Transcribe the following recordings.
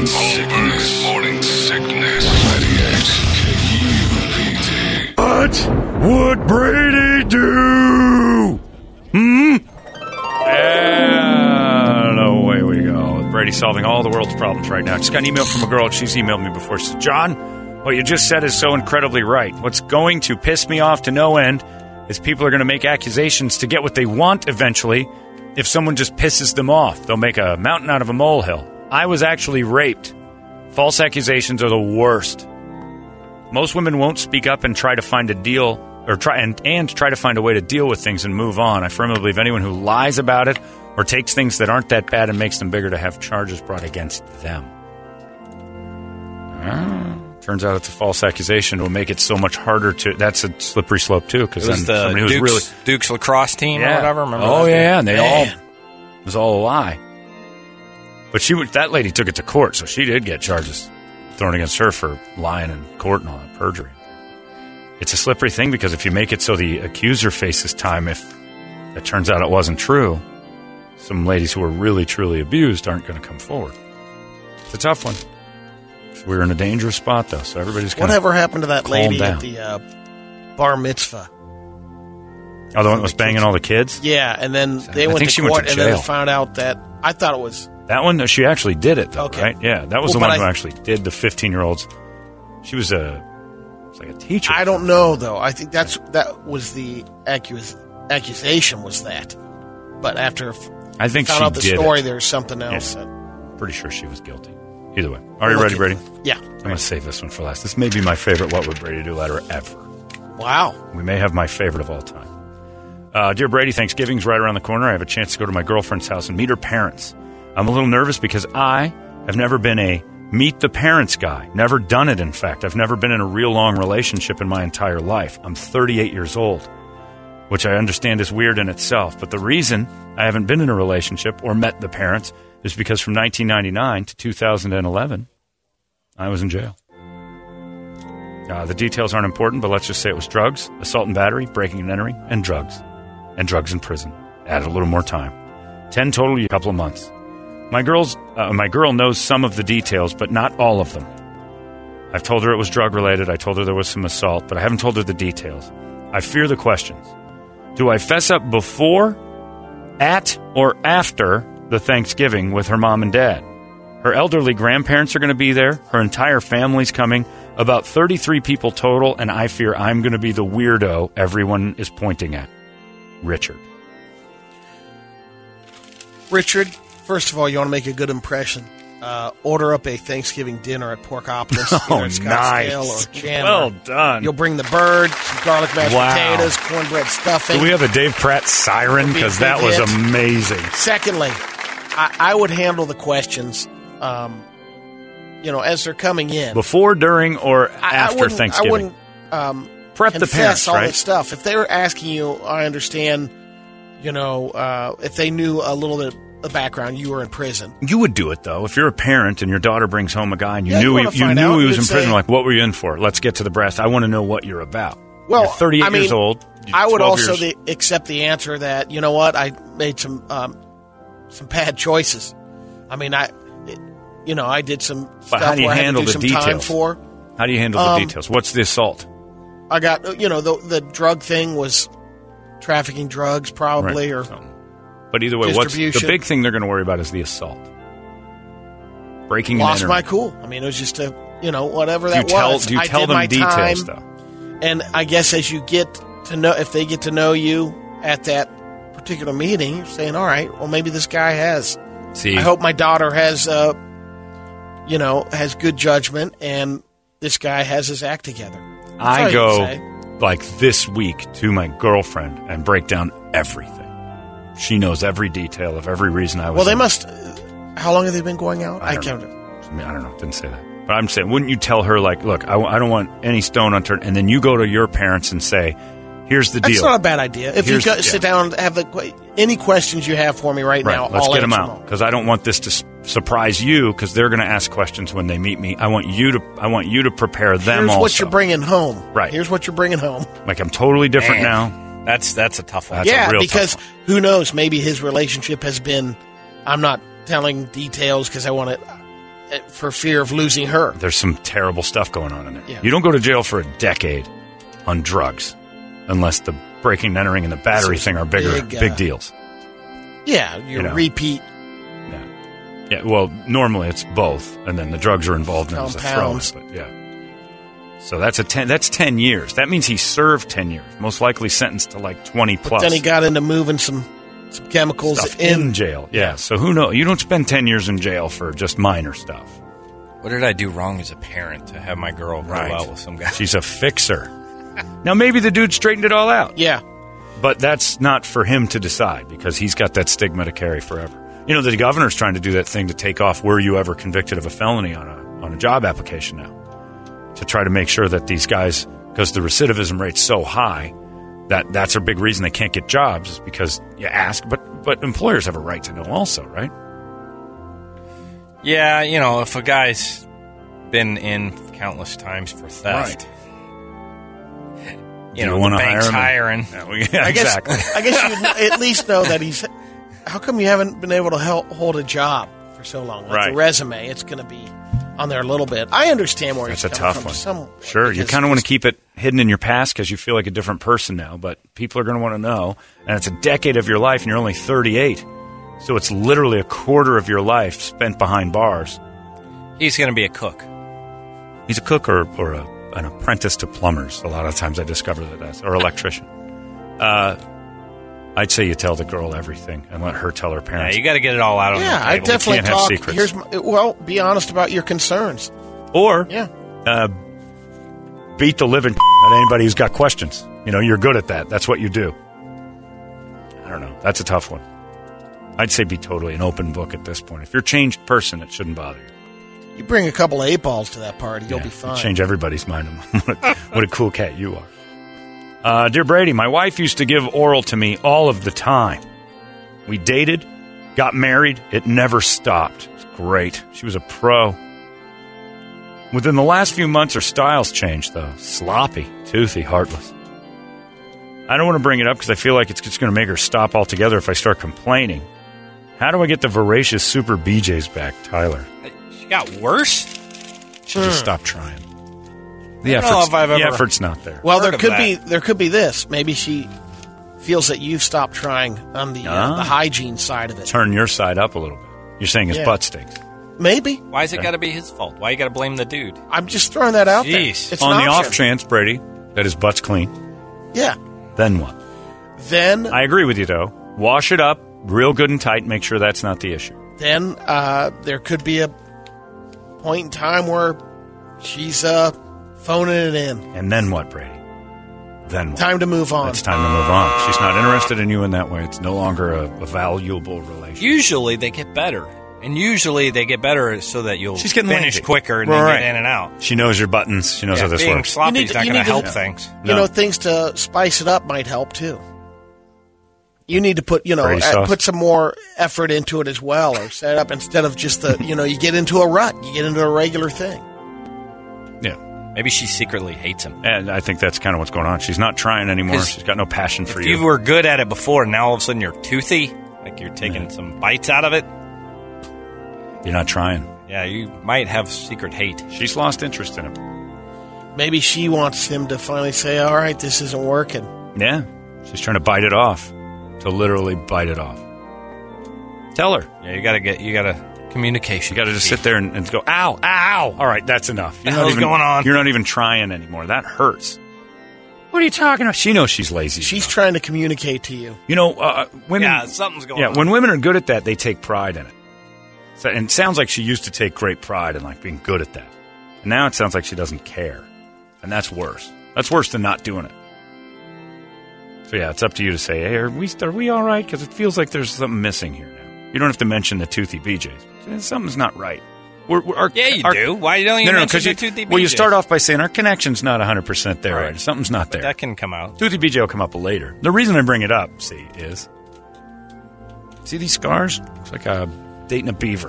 Morning sickness. Morning sickness. 98 KUPD. What would Brady do? And away we go. Brady solving all the world's problems right now. Just got an email from a girl. She's emailed me before. She said, John, what you just said is so incredibly right. What's going to piss me off to no end is people are going to make accusations to get what they want eventually. If someone just pisses them off, they'll make a mountain out of a molehill. I was actually raped. False accusations are the worst. Most women won't speak up and try to find a deal or try to find a way to deal with things and move on. I firmly believe anyone who lies about it or takes things that aren't that bad and makes them bigger to have charges brought against them. Turns out it's a false accusation. It will make it so much harder to... That's a slippery slope, too. Because then somebody who's really... Duke's lacrosse team or whatever. Remember that? Yeah. And it was all a lie. But that lady took it to court, so she did get charges thrown against her for lying in court and all that, perjury. It's a slippery thing because if you make it so the accuser faces time, if it turns out it wasn't true, some ladies who were really, truly abused aren't going to come forward. It's a tough one. We're in a dangerous spot, though, so everybody's kind of Whatever happened to that lady down at the bar mitzvah? Oh, the one that was banging all the kids? Yeah, and then they went to court and then found out that... I thought it was... That one? She actually did it, though, okay. Right? Yeah, that was the one who actually did the 15-year-olds. She was like a teacher. I don't know, though. I think that was the accusation was that. But after I think found she out the did story, it. There's something else. Yeah. Pretty sure she was guilty. Either way. Are you ready, Brady? Yeah. I'm going to save this one for last. This may be my favorite What Would Brady Do letter ever. Wow. We may have my favorite of all time. Dear Brady, Thanksgiving's right around the corner. I have a chance to go to my girlfriend's house and meet her parents. I'm a little nervous because I have never been a meet the parents guy. Never done it, in fact. I've never been in a real long relationship in my entire life. I'm 38 years old, which I understand is weird in itself. But the reason I haven't been in a relationship or met the parents is because from 1999 to 2011, I was in jail. The details aren't important, but let's just say it was drugs, assault and battery, breaking and entering, and drugs in prison. Added a little more time. 10 total, a couple of months. My girl knows some of the details, but not all of them. I've told her it was drug-related. I told her there was some assault, but I haven't told her the details. I fear the questions. Do I fess up before, at, or after the Thanksgiving with her mom and dad? Her elderly grandparents are going to be there. Her entire family's coming. About 33 people total, and I fear I'm going to be the weirdo everyone is pointing at. Richard, first of all, you want to make a good impression. Order up a Thanksgiving dinner at Porkopolis. Oh, Scottsdale nice. Or Chandler. Well done. You'll bring the bird, some garlic mashed potatoes, cornbread stuffing. Do we have a Dave Pratt siren? Because that was amazing. Secondly, I would handle the questions, as they're coming in. Before, during, or after Thanksgiving? I wouldn't prep the parents, all right? this stuff. If they were asking you, I understand, if they knew a little bit of background, you were in prison. You would do it, though. If you're a parent and your daughter brings home a guy and you knew he was in prison, like, what were you in for? Let's get to the brass. I want to know what you're about. Well, you're 38 years old. I would also accept the answer that, you know what, I made some bad choices. I mean, I did some stuff how do you where handle I had to do the some details? time for. How do you handle the details? What's the assault? I got, the drug thing was trafficking drugs probably, right. or but either way, what's the big thing they're going to worry about is the assault. Breaking and entering. Lost my cool. I mean, it was just whatever that was. Do you tell them details, though? And I guess as you get to know, if they get to know you at that particular meeting, you're saying, all right, well, maybe this guy has. See, I hope my daughter has, has good judgment, and this guy has his act together. I go like this week to my girlfriend and break down everything. She knows every detail of every reason I was. Well, they must. How long have they been going out? I don't know. Didn't say that. But I'm saying, wouldn't you tell her, like, look, I don't want any stone unturned, and then you go to your parents and say, here's the deal. That's not a bad idea. If you sit down and have any questions you have for me right now, let's get them out, because I don't want this to surprise you, because they're going to ask questions when they meet me. I want you to prepare them. Here's also what you're bringing home. Right. Here's what you're bringing home. Like, I'm totally different now. That's a tough one. That's a real because tough one. Who knows? Maybe his relationship has been. I'm not telling details because I want to. for fear of losing her. There's some terrible stuff going on in there. Yeah. You don't go to jail for a decade on drugs unless the breaking and entering and the battery thing are big deals. Yeah, repeat. Yeah, well, normally it's both, and then the drugs are involved in it as a throw-in. But yeah. So that's 10 years. That means he served 10 years, most likely sentenced to like 20 plus. But then he got into moving some chemicals stuff in jail. Yeah, so who knows? You don't spend 10 years in jail for just minor stuff. What did I do wrong as a parent to have my girl go out with some guy? She's a fixer. Now, maybe the dude straightened it all out. Yeah. But that's not for him to decide because he's got that stigma to carry forever. You know, the governor's trying to do that thing to take off were you ever convicted of a felony on a job application now, to try to make sure that these guys, because the recidivism rate's so high, that's a big reason they can't get jobs is because you ask. But employers have a right to know also, right? Yeah, if a guy's been in countless times for theft, you want the to bank's hire him? hiring. Yeah, exactly. I guess you'd at least know that he's. How come you haven't been able to hold a job for so long? Like the resume, it's going to be on there a little bit. I understand where that's he's a coming tough from. one. Sure, you kind of want to keep it hidden in your past because you feel like a different person now, but people are going to want to know. And it's a decade of your life, and you're only 38. So it's literally a quarter of your life spent behind bars. He's going to be a cook. He's a cook or an apprentice to plumbers. A lot of times I discover that or electrician. I'd say you tell the girl everything and let her tell her parents. Yeah, you got to get it all out on the table. I definitely can't have secrets. Be honest about your concerns. Or beat the living at anybody who's got questions. You're good at that. That's what you do. I don't know. That's a tough one. I'd say be totally an open book at this point. If you're a changed person, it shouldn't bother you. You bring a couple of 8-balls to that party, you'll be fine. Change everybody's mind on what a cool cat you are. Dear Brady, my wife used to give oral to me all of the time. We dated, got married, it never stopped. It was great. She was a pro. Within the last few months, her style's changed, though. Sloppy, toothy, heartless. I don't want to bring it up because I feel like it's just going to make her stop altogether if I start complaining. How do I get the voracious Super BJs back, Tyler? She got worse? She just stopped trying. The effort's not there. Well, there could be this. Maybe she feels that you've stopped trying on the hygiene side of it. Turn your side up a little bit. You're saying his butt stinks. Maybe. Why has it got to be his fault? Why you got to blame the dude? I'm just throwing that out there. It's on the off chance, Brady, that his butt's clean. Yeah. Then what? Then I agree with you, though. Wash it up real good and tight. Make sure that's not the issue. Then there could be a point in time where she's phoning it in. And then what, Brady? Then what? Time to move on. It's time to move on. She's not interested in you in that way. It's no longer a valuable relationship. Usually they get better. And usually they get better so that you'll finish lazy. quicker and then get in and out. She knows your buttons. She knows how this being works. Sloppy is not going to help things. You know, things to spice it up might help too. You need to put, put some more effort into it as well, or set it up instead of just you get into a rut. You get into a regular thing. Yeah. Maybe she secretly hates him. And I think that's kind of what's going on. She's not trying anymore. She's got no passion for you. You were good at it before, and now all of a sudden you're toothy, like you're taking some bites out of it. You're not trying. Yeah, you might have secret hate. She's lost interest in him. Maybe she wants him to finally say, all right, this isn't working. Yeah. She's trying to bite it off. To literally bite it off. Tell her. Yeah, you got to communication. You got to just sit there and go, ow, ow. All right, that's enough. What the hell's going on? You're not even trying anymore. That hurts. What are you talking about? She knows she's lazy. She's trying to communicate to you. Women. Yeah, something's going on. Yeah, when women are good at that, they take pride in it. So, and it sounds like she used to take great pride in being good at that. And now it sounds like she doesn't care. And that's worse. That's worse than not doing it. So yeah, it's up to you to say, hey, are we all right? Because it feels like there's something missing here now. You don't have to mention the toothy BJs. Something's not right. You do. Why don't you mention the toothy BJs? Well, you start off by saying our connection's not 100% there. Right. Something's not there. That can come out. Toothy BJ will come up later. The reason I bring it up, see these scars? Looks like dating a beaver.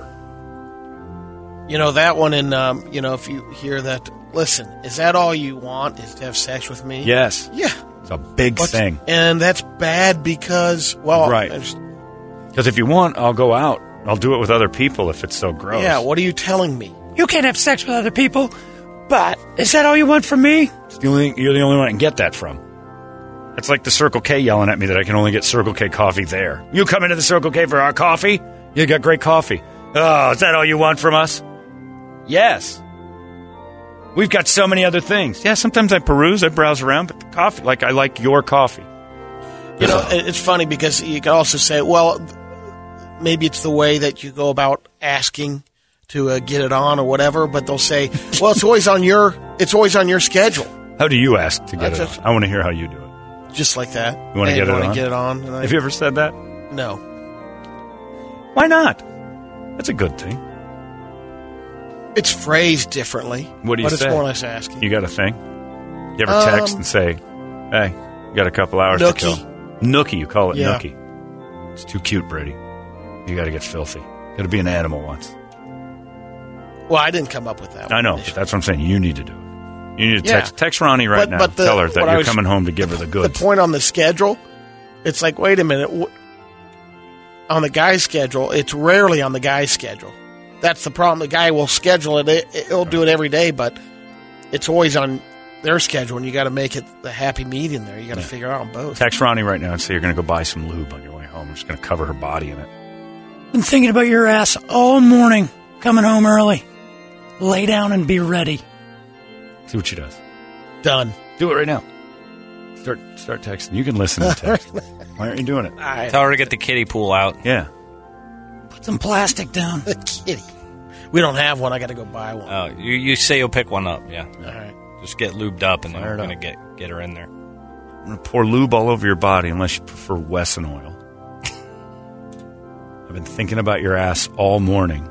That one in, if you hear that, listen, is that all you want is to have sex with me? Yes. Yeah. It's a big thing. And that's bad because, right. Because if you want, I'll go out I'll do it with other people if it's so gross. Yeah, what are you telling me? You can't have sex with other people, but is that all you want from me? You're the only one I can get that from. It's like the Circle K yelling at me that I can only get Circle K coffee there. You come into the Circle K for our coffee? You got great coffee. Oh, is that all you want from us? Yes. We've got so many other things. Yeah, sometimes I peruse, I browse around, but the coffee, like I like your coffee. You know, it's funny because you can also say, well, maybe it's the way that you go about asking to get it on or whatever, but they'll say, well, it's always on your schedule. How do you ask to get it on? I want to hear how you do it. Just like that. You want to get it on? And Have you ever said that? No. Why not? That's a good thing. It's phrased differently. What do you say? But it's more or less asking. You got a thing? You ever text and say, hey, you got a couple hours to kill? Nookie, you call it Nookie. It's too cute, Brady. You got to get filthy. Got to be an animal once. Well, I didn't come up with that one. I know, but that's what I'm saying. You need to do it. You need to text Ronnie right now. Tell her that you're coming home to give her the goods. The point on the schedule, it's like, wait a minute. On the guy's schedule, it's rarely on the guy's schedule. That's the problem. The guy will schedule it. He'll do it every day, but it's always on their schedule, and you got to make it the happy medium there. You got to figure it out on both. Text Ronnie right now and say you're going to go buy some lube on your way home. I'm just going to cover her body in it. Been thinking about your ass all morning. Coming home early. Lay down and be ready. See what she does. Done. Do it right now. Start texting. You can listen and text. Why aren't you doing it? Tell her to get the kiddie pool out. Yeah. Put some plastic down. The kiddie. We don't have one. I got to go buy one. Oh, you say you'll pick one up. Yeah. All right. Just get lubed up, and then we're going to get her in there. I'm going to pour lube all over your body unless you prefer Wesson oil. I've been thinking about your ass all morning.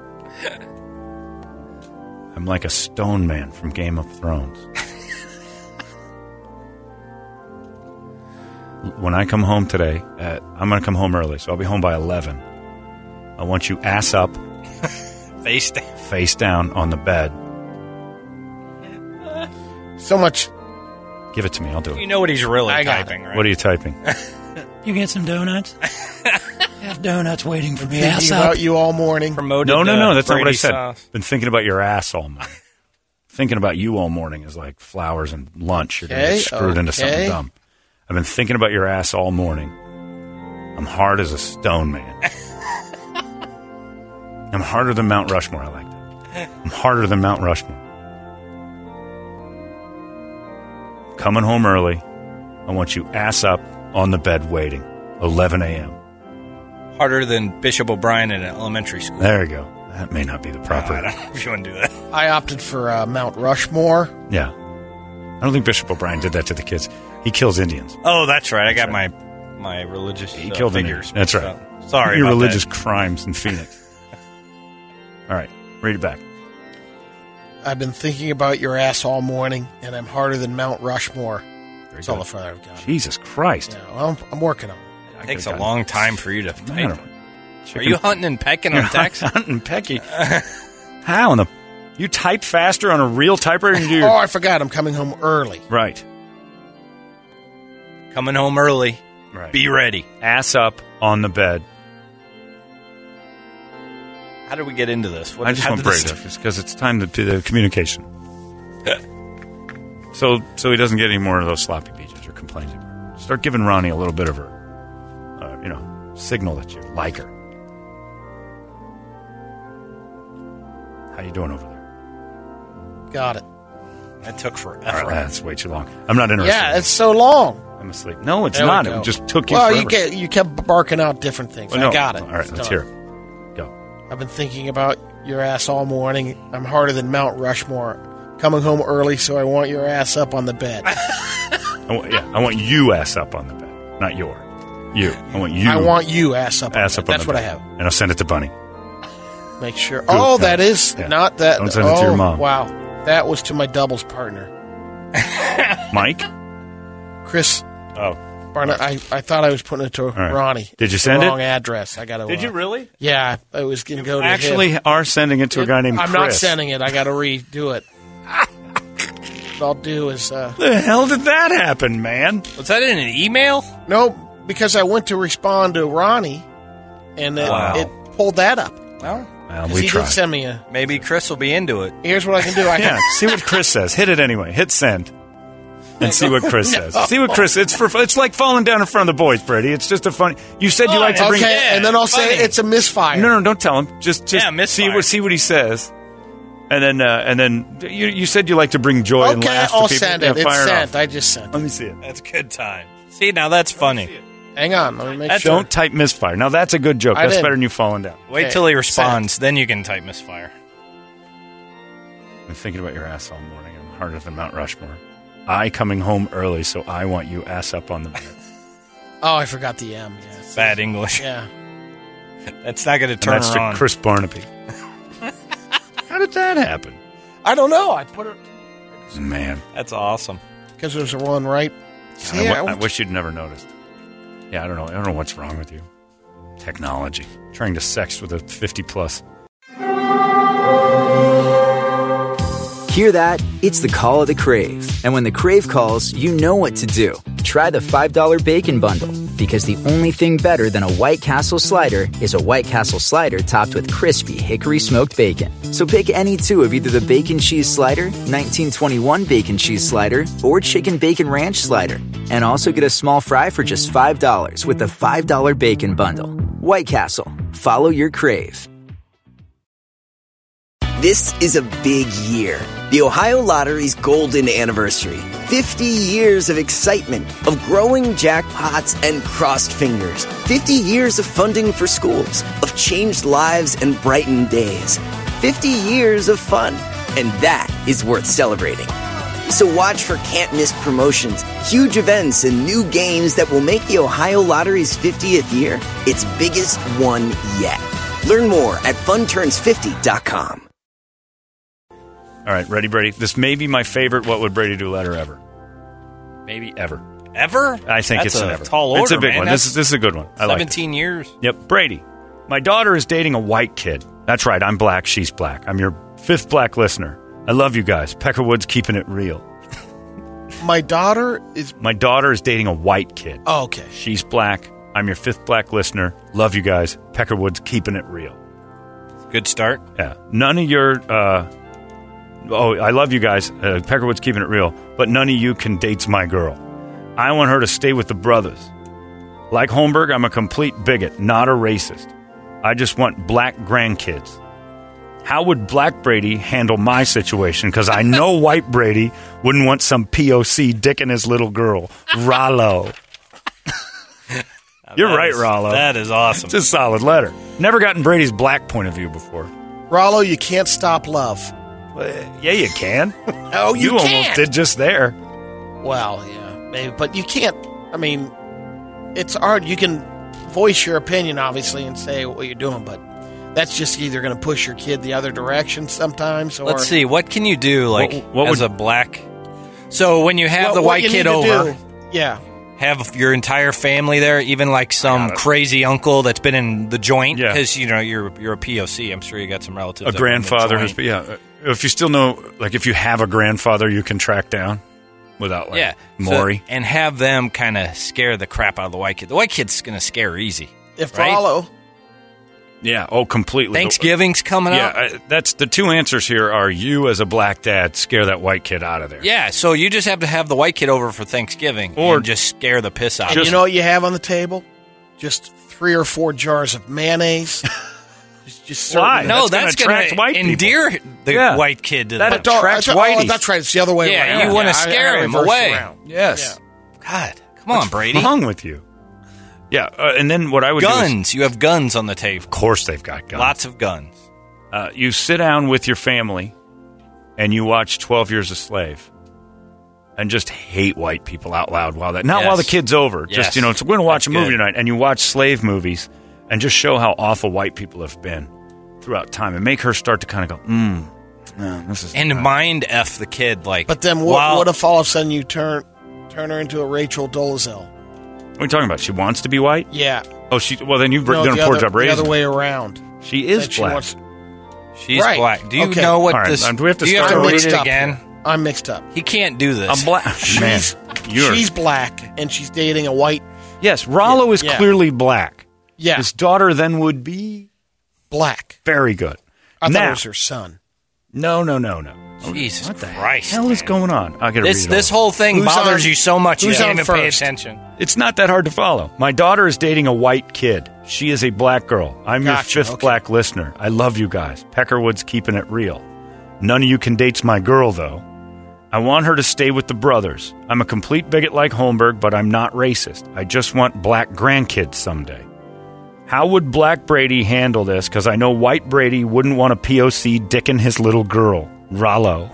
I'm like a stone man from Game of Thrones. When I come home today, I'm going to come home early, so I'll be home by 11. I want you ass up. Face down on the bed. So much. Give it to me. I'll do it. You know what he's really typing, right? What are you typing? You get some donuts? Have donuts waiting for me. Thinking about you all morning. No. That's not what I said. Been thinking about your ass all morning. Thinking about you all morning is like flowers and lunch. You're going to get screwed into something dumb. I've been thinking about your ass all morning. I'm hard as a stone man. I'm harder than Mount Rushmore. I like that. I'm harder than Mount Rushmore. Coming home early. I want you ass up on the bed waiting. 11 a.m. Harder than Bishop O'Brien in an elementary school. There you go. That may not be the proper. I don't know if you want to do that. I opted for Mount Rushmore. Yeah. I don't think Bishop O'Brien did that to the kids. He kills Indians. Oh, that's right. I got my religious he killed figures. That's right. So, sorry your about religious that. crimes in Phoenix. All right. Read it back. I've been thinking about your ass all morning, and I'm harder than Mount Rushmore. That's all the further I've got. Jesus Christ. Yeah, well, I'm working on it. It takes a long time for you to type. Are you hunting and pecking on text? Hunting and pecking. How in the... You type faster on a real typewriter than you do? Oh, I forgot. I'm coming home early. Right. Coming home early. Right. Be ready. Ass up on the bed. How did we get into this? I just want Brady because it's time to do the communication. so he doesn't get any more of those sloppy beaches or complaints. Start giving Ronnie a little bit of her, signal that you like her. How you doing over there? Got it. That took forever. All right, that's way too long. I'm not interested. Yeah, it's so long. I'm asleep. No, it's not. It just took you forever. Well, you kept barking out different things. Well, no. I got it. All right, let's hear it. Go. I've been thinking about your ass all morning. I'm harder than Mount Rushmore. Coming home early, so I want your ass up on the bed. I want you ass up on the bed, not your. You. I want you. I want you ass up. Ass on up. The bed. That's what bed. I have. And I'll send it to Bunny. Make sure. Oh, that is not that. Don't send it to your mom. Wow, that was to my doubles partner, Mike. Chris. Oh. Barnett, I thought I was putting it to Ronnie. Did you send the it? Wrong address. I got to. Did you really? Yeah, I was going to go to actually him. Are sending it to a guy named I'm Chris. not sending it. I got to redo it. What I'll do is. The hell did that happen, man? Was that in an email? No, because I went to respond to Ronnie, and it pulled that up. Well, we he tried. did send me a... maybe Chris will be into it. Here's what I can do. I can, See what Chris says. Hit it anyway. Hit send. And see what Chris says. See what Chris... It's like falling down in front of the boys, Brady. It's just a funny... You said you like to bring... Okay, and then I'll say it's a misfire. No, don't tell him. Just misfire. see what he says. And then you said you like to bring joy and Okay, laughs to I'll people. send it. It's fire sent. off. I just sent Let it. me see it. That's a good time. See, now that's funny. Hang on. Let me make sure. Don't type misfire. Now, that's a good joke. I That's didn't. better than you falling down. Wait Okay, till he responds, then you can type misfire. I'm thinking about your ass all morning. I'm harder than Mount Rushmore. I coming home early, so I want you ass up on the bed. Oh, I forgot the M. Yes. Bad English. Yeah. That's not going to And turn that's her on. to Chris Barnaby. How did that happen? I don't know. I put it Man. That's awesome. because there's a one right. See, I wish you'd never noticed. Yeah, I don't know. I don't know what's wrong with you. Technology. Trying to sex with a 50-plus. Hear that? It's the call of the Crave. And when the Crave calls, you know what to do. Try the $5 Bacon Bundle, because the only thing better than a White Castle slider is a White Castle slider topped with crispy hickory smoked bacon. So pick any two of either the Bacon Cheese Slider, 1921 Bacon Cheese Slider, or Chicken Bacon Ranch Slider. And also get a small fry for just $5 with the $5 Bacon Bundle. White Castle. Follow your Crave. This is a big year. The Ohio Lottery's golden anniversary. 50 years of excitement, of growing jackpots and crossed fingers. 50 years of funding for schools, of changed lives and brightened days. 50 years of fun, and that is worth celebrating. So watch for can't-miss promotions, huge events, and new games that will make the Ohio Lottery's 50th year its biggest one yet. Learn more at funturns50.com. All right, ready, Brady? This may be my favorite What Would Brady Do letter ever. Maybe ever. Ever? I think That's it's a an ever. tall order, It's a big man. one. This is a good one. I like it. 17 years. Yep. Brady, my daughter is dating a white kid. That's right. I'm black. She's black. I'm your fifth black listener. I love you guys. Peckerwood's keeping it real. My daughter is. My daughter is dating a white kid. Oh, okay. She's black. I'm your fifth black listener. Love you guys. Peckerwood's keeping it real. Good start. Yeah. None of your... I love you guys. Peckerwood's keeping it real. But none of you can dates my girl. I want her to stay with the brothers. Like Holmberg, I'm a complete bigot, not a racist. I just want black grandkids. How would black Brady handle my situation? Because I know white Brady wouldn't want some POC dicking his little girl. Rollo. You're right, Rollo. That is awesome. It's a solid letter. Never gotten Brady's black point of view before. Rollo, you can't stop love. Yeah, you can. Oh, you almost can't. did just there. Well, yeah, maybe, but you can't. I mean, it's hard. You can voice your opinion, obviously, and say what you're doing, but that's just either going to push your kid the other direction sometimes, or Let's see. What can you do, like, What as would- a black... So when you have the what white you kid need to over, do- yeah. have your entire family there, even like some crazy uncle that's been in the joint, Yeah. because, you know, you're a POC. I'm sure you got some relatives. A that were in the grandfather joint. has been, yeah. If you still know, like, if you have a grandfather you can track down without, like, Yeah. Maury. So, and have them kind of scare the crap out of the white kid. The white kid's going to scare easy. If right? Rollo, Yeah, oh, completely. Thanksgiving's coming up. Yeah, that's the two answers here are you as a black dad scare that white kid out of there. Yeah, so you just have to have the white kid over for Thanksgiving Or and just scare the piss out of and him. you know what you have on the table? Just 3 or 4 jars of mayonnaise. just Why? certain- No, That's that's gonna going attract to white people. endear the Yeah. white kid to That the attracts Oh, whiteys. that's right. It's the other way Yeah, around. you wanna I scare him reversed away. around. Yes. God, come on, Brady. What's wrong with you? Yeah, and then what I would do is, Guns. You have guns on the table. of course they've got guns. Lots of guns. You sit down with your family and you watch 12 Years a Slave and just hate white people out loud not Yes. while the kid's over. Yes. Just, it's, we're going to watch That's a movie good. tonight, and you watch slave movies and just show how awful white people have been throughout time and make her start to kind of go, this is... And mind F the kid. Like, But then what if all of a sudden you turn her into a Rachel Dolezal? What are you talking about? She wants to be white? Yeah. Oh, well, then you've No, done a the poor other- job raising the other her. way around. She is That she black. wants- she's Right. black. Do you Okay. know what All right, this... do we have to you have start to read mixed it up again? here. I'm mixed up. He can't do this. I'm black. Man, She's black, and she's dating a white. Yes, Rollo is Yeah. clearly black. Yeah. His daughter then would be... Black. Very good. I thought now, it was her son. No. Jesus What the Christ. hell is going on? I gotta read it This all. whole thing Who's bothers on- you so much you who's can't on even pay first? attention. It's not that hard to follow. My daughter is dating a white kid. She is a black girl. I'm Gotcha, your fifth okay. black listener. I love you guys. Peckerwood's keeping it real. None of you can date my girl, though. I want her to stay with the brothers. I'm a complete bigot like Holmberg, but I'm not racist. I just want black grandkids someday. How would Black Brady handle this? Because I know White Brady wouldn't want a POC dicking his little girl. Rollo.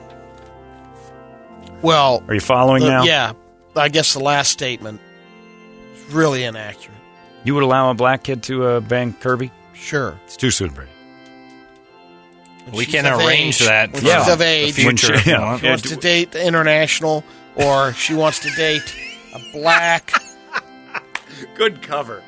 Well, Are you following now? yeah. I guess the last statement is really inaccurate. You would allow a black kid to bang Kirby? Sure. It's too soon, Brady. We She's can of arrange age. that When for she's of the age. future. When she- if you yeah. want. She wants to date the international, or she wants to date a black, Good cover.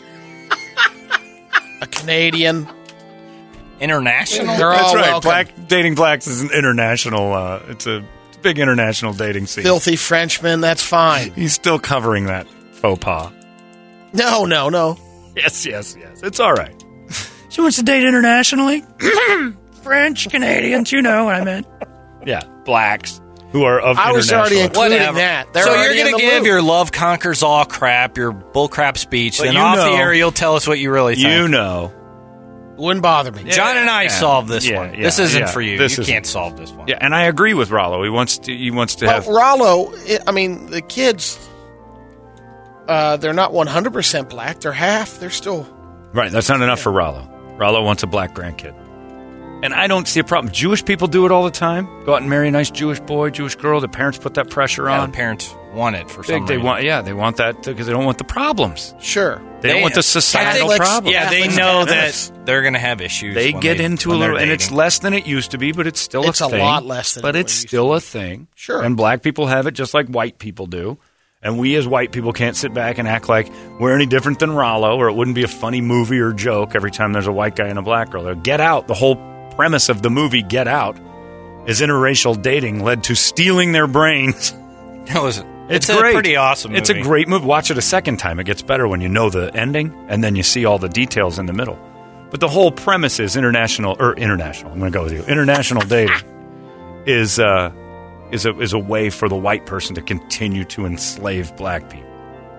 a Canadian. International? They're all That's right. welcome. Dating blacks is an international. It's a big international dating scene. Filthy Frenchman, that's fine. He's still covering that faux pas. No. Yes. It's all right. She wants to date internationally. French, Canadians, you know what I meant. Yeah, blacks who are of I was international. already including Whatever. that. They're So you're already in going to the give loop. your love conquers all crap, your bullcrap speech, But then you off the know- air you'll tell us what you really think. You know. Wouldn't bother me. John and I Yeah. solved this Yeah, one. yeah, This isn't yeah. for you. This You isn't. can't solve this one. Yeah, and I agree with Rollo. He wants to have. Well, Rollo, I mean, the kids, they're not 100% black. They're half. They're still... Right, that's not enough for Rollo. Rollo wants a black grandkid. And I don't see a problem. Jewish people do it all the time. Go out and marry a nice Jewish boy, Jewish girl. The parents put that pressure Yeah, on. the parents want it for some They reason. want that because they don't want the problems. Sure. They don't want the societal Catholics- problems. Yeah, they Catholics know have that this. they're going to have issues. They when get into a when they're little, and it's dating. less than it used to be, but it's still It's a a thing. lot less than but it it's used still to a thing. Sure. And black people have it just like white people do. And we as white people can't sit back and act like we're any different than Rollo, or it wouldn't be a funny movie or joke every time there's a white guy and a black girl. Get Out, the whole premise of the movie Get Out, is interracial dating led to stealing their brains. That was, It's a great. pretty awesome movie. It's a great movie. Watch it a second time. It gets better when you know the ending, and then you see all the details in the middle. But the whole premise is international. I'm going to go with you. International dating is a way for the white person to continue to enslave black people.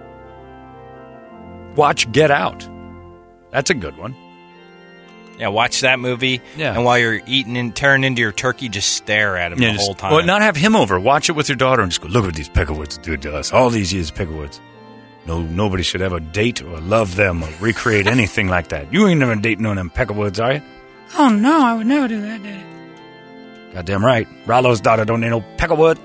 Watch Get Out. That's a good one. Yeah, watch that movie. Yeah. And while you're eating and tearing into your turkey, just stare at him the whole time. Well, not have him over. Watch it with your daughter and just go, look what these Peckerwoods do to us. All these years, Peckerwoods. No, nobody should ever date or love them or recreate anything like that. You ain't never dating none of them Peckerwoods, are you? Oh, no, I would never do that, Daddy. Goddamn right. Rollo's daughter don't need no Peckerwood.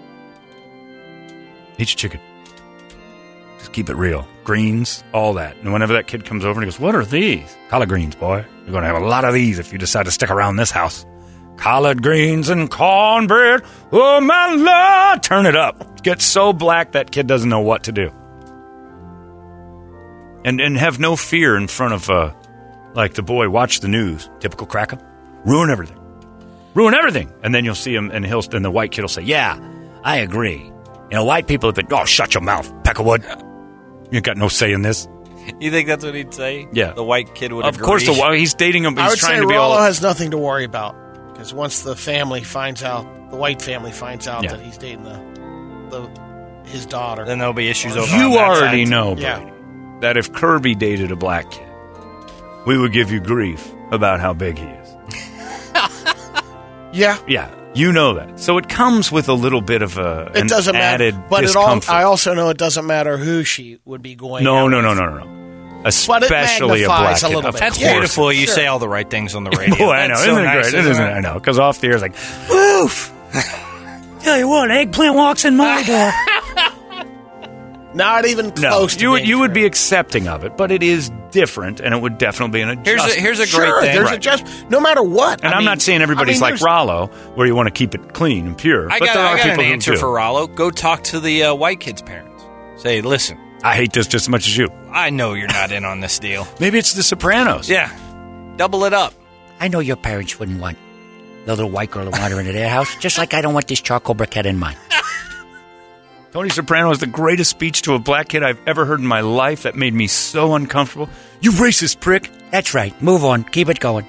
Eat your chicken. Just keep it real. Greens, all that. And whenever that kid comes over and he goes, what are these? Collard greens, boy. You're going to have a lot of these if you decide to stick around this house. Collard greens and cornbread. Oh, my Lord. Turn it up. Get so black that kid doesn't know what to do. And have no fear in front of, like the boy, watch the news. Typical cracker. Ruin everything. Ruin everything. And then you'll see him, and the white kid will say, yeah, I agree. You know, white people have been, oh, shut your mouth, Peckerwood. You got no say in this. You think that's what he'd say? Yeah. The white kid would Of agree. course, he's dating him. I He's would trying say to be Rollo all. has nothing to worry about, because once the family finds out, the white family finds out Yeah. that he's dating his daughter. Then there'll be issues over on You that already side. know, Yeah. Brady, that if Kirby dated a black kid, we would give you grief about how big he is. Yeah. Yeah, you know that. So it comes with a little bit of It doesn't matter. added But discomfort. I also know it doesn't matter who she would be going No. out with. Especially a black magnifies a kid. little Of bit. That's course. beautiful. You Sure. say all the right things on the radio. Boy, I know. That's Isn't so it nice, great? Isn't it? I know. Because off the air, it's like, woof. Tell you what, eggplant walks in my door. Not even No, close to being you would true. be accepting of it, but it is different, and it would definitely be an adjustment. Here's a Sure, great thing. there's Right. a just no matter what. And I I'm mean- not saying everybody's like there's- Rollo, where you want to keep it clean and pure. I but got, there are I got people an who answer do. for Rollo. Go talk to the white kid's parents. Say, listen, I hate this just as much as you. I know you're not in on this deal. Maybe it's The Sopranos. Yeah, double it up. I know your parents wouldn't want the little white girl to wander into their house, just like I don't want this charcoal briquette in mine. Tony Soprano is the greatest speech to a black kid I've ever heard in my life. That made me so uncomfortable. You racist prick. That's right. Move on. Keep it going.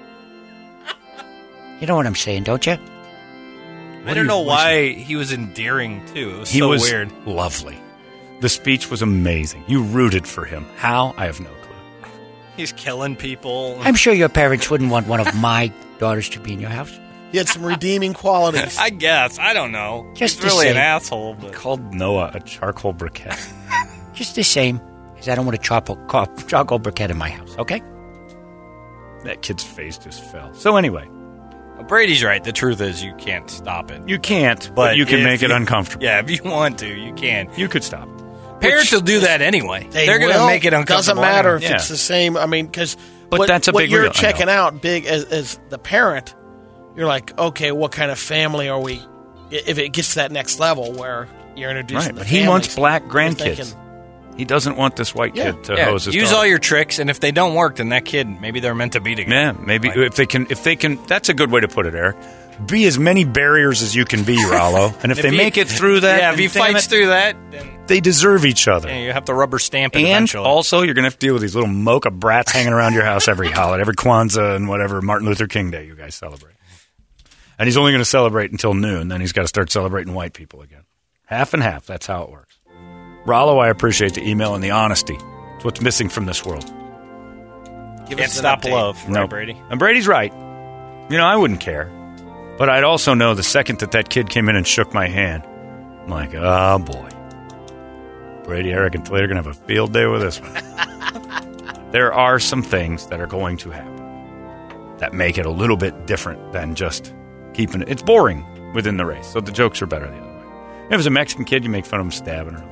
You know what I'm saying, don't you? I don't know why he was endearing, too. It was so weird. Lovely. The speech was amazing. You rooted for him. How? I have no clue. He's killing people. I'm sure your parents wouldn't want one of my daughters to be in your house. He had some redeeming qualities. I guess. I don't know. Just He's really an asshole. But. Called Noah a charcoal briquette. Just the same as I don't want a charcoal briquette in my house, okay? That kid's face just fell. So anyway. Brady's right. The truth is you can't stop it. You can't, but you can make it uncomfortable. Yeah, if you want to, you can. You could stop it. Parents will do that anyway. They're going to make it uncomfortable. Doesn't matter if it's the same. I mean, because what you're checking out big as the parent, you're like, okay, what kind of family are we? If it gets to that next level where you're introducing the he wants black grandkids. He doesn't want this white kid to hose his use daughter. all your tricks, and if they don't work, then that kid, maybe they're meant to be together. Yeah, maybe if they can. That's a good way to put it, Eric. Be as many barriers as you can be, Rollo. And if they make it through that, if he fights through that, then they deserve each other. Yeah, you have to rubber stamp it and eventually. Also, you're going to have to deal with these little mocha brats hanging around your house every holiday, every Kwanzaa and whatever Martin Luther King Day you guys celebrate. And he's only going to celebrate until noon. Then he's got to start celebrating white people again. Half and half. That's how it works. Rollo, I appreciate the email and the honesty. It's what's missing from this world. Can't stop love, right, Brady? And Brady's right. You know, I wouldn't care. But I'd also know the second that kid came in and shook my hand, I'm like, oh, boy. Brady, Eric, and Toledo are going to have a field day with this one. There are some things that are going to happen that make it a little bit different than just keeping it. It's boring within the race, so the jokes are better the other way. If it was a Mexican kid, you make fun of him stabbing her.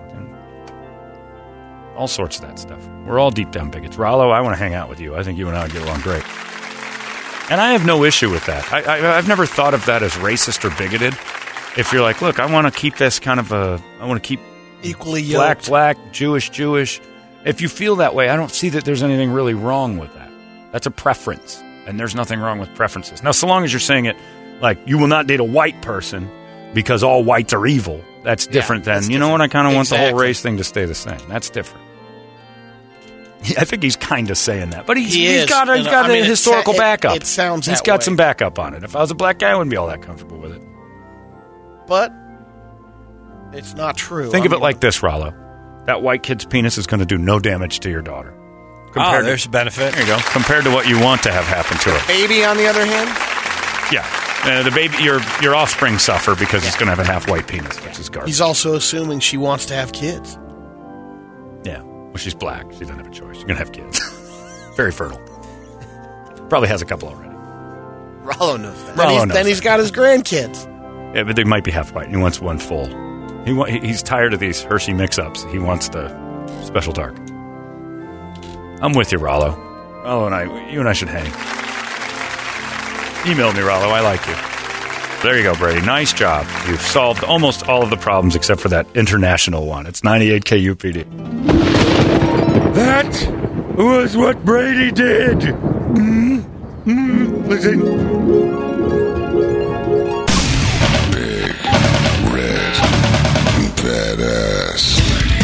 All sorts of that stuff. We're all deep down bigots. Rollo, I want to hang out with you. I think you and I would get along great. And I have no issue with that. I've never thought of that as racist or bigoted. If you're like, look, I want to keep this kind of I want to keep equally yoked. Black, Jewish. If you feel that way, I don't see that there's anything really wrong with that. That's a preference. And there's nothing wrong with preferences. Now, so long as you're saying it like you will not date a white person because all whites are evil, that's different than, you know what, I kind of want the whole race thing to stay the same. That's different. I think he's kind of saying that. But he's got a historical backup. It sounds He's got some backup on it. If I was a black guy, I wouldn't be all that comfortable with it. But it's not true. Think of it like this, Rollo. That white kid's penis is going to do no damage to your daughter. There's a benefit. There you go. Compared to what you want to have happen to her. Baby, on the other hand? Yeah. The baby, your offspring suffer because it's going to have a half-white penis, which is garbage. He's also assuming she wants to have kids. Yeah. Well, she's black. She doesn't have a choice. She's going to have kids. Very fertile. Probably has a couple already. Rollo knows that. Then he's got his grandkids. Yeah, but they might be half-white. He wants one full. He's tired of these Hershey mix-ups. He wants the special dark. I'm with you, Rollo. Rollo and you and I should hang. Email me, Rollo. I like you. There you go, Brady. Nice job. You've solved almost all of the problems except for that international one. It's 98 KUPD. That was what Brady did. Listen. Big, red, badass.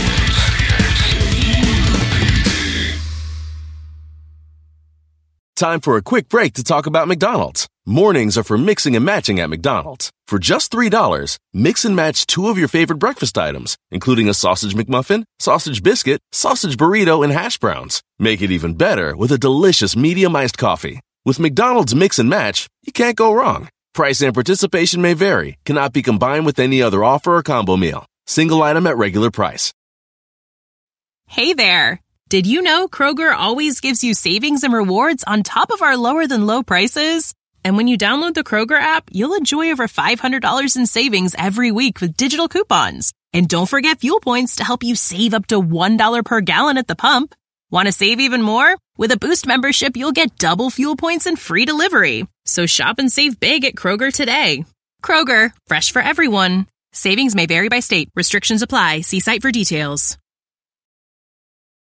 Time for a quick break to talk about McDonald's. Mornings are for mixing and matching at McDonald's. For just $3, mix and match 2 of your favorite breakfast items, including a sausage McMuffin, sausage biscuit, sausage burrito, and hash browns. Make it even better with a delicious medium iced coffee. With McDonald's Mix and Match, you can't go wrong. Price and participation may vary, cannot be combined with any other offer or combo meal. Single item at regular price. Hey there. Did you know Kroger always gives you savings and rewards on top of our lower than low prices? And when you download the Kroger app, you'll enjoy over $500 in savings every week with digital coupons. And don't forget fuel points to help you save up to $1 per gallon at the pump. Want to save even more? With a Boost membership, you'll get double fuel points and free delivery. So shop and save big at Kroger today. Kroger, fresh for everyone. Savings may vary by state. Restrictions apply. See site for details.